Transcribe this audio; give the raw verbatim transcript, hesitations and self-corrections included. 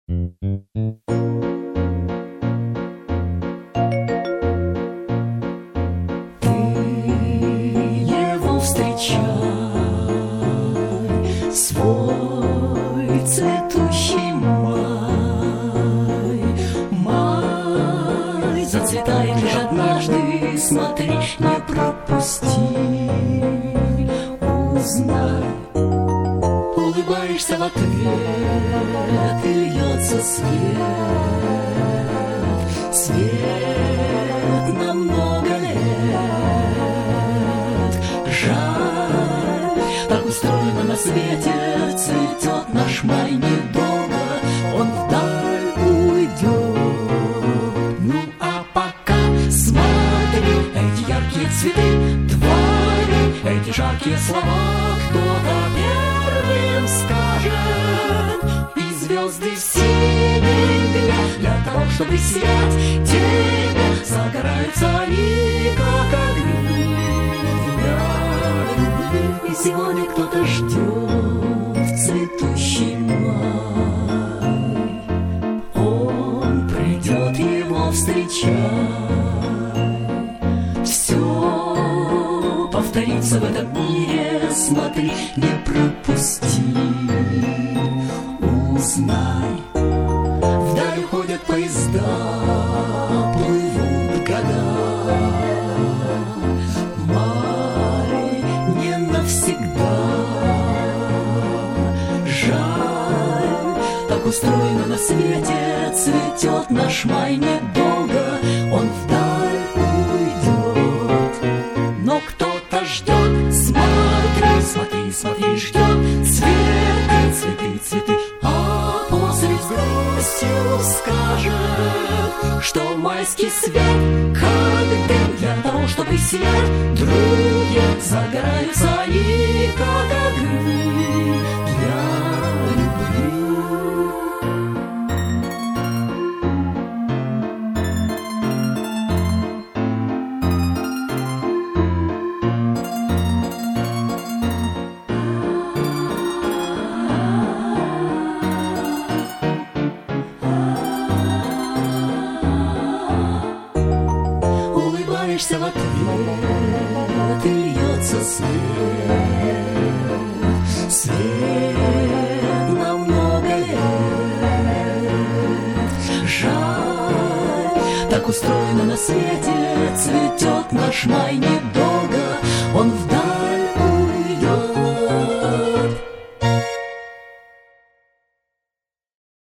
Его встречай, свой цветущий май. Май зацветает лишь однажды, смотри, не пропусти. Узнай, улыбаешься в ответ, и льется свет, свет на много лет. Жаль, так устроено на свете, цветет наш май недолго, он вдаль уйдет. Ну а пока смотри, эти яркие цветы, твори, эти жаркие слова кто-то первым скажет. И звезды в синем для того, чтобы сиять тебе, загораются они, как огни. И сегодня кто-то ждет цветущий май. Он придет, его встречай. Все повторится в этом мире, смотри, не пропусти. Узнай, вдаль уходят поезда, плывут года. Май не навсегда. Жаль, так устроено на свете, цветет наш май недолго, он вдаль уйдет. Но кто-то ждет, смотри, смотри, смотри, ждет цветы, цветы, цветы, а после с грустью скажет, что майский свет, как дым для того, чтобы сиять, другие загораются они, как огни для любви. Улыбаешься в ответ, и льется свет, свет на много лет. Жаль, так устроено на свете, цветет наш май недолго.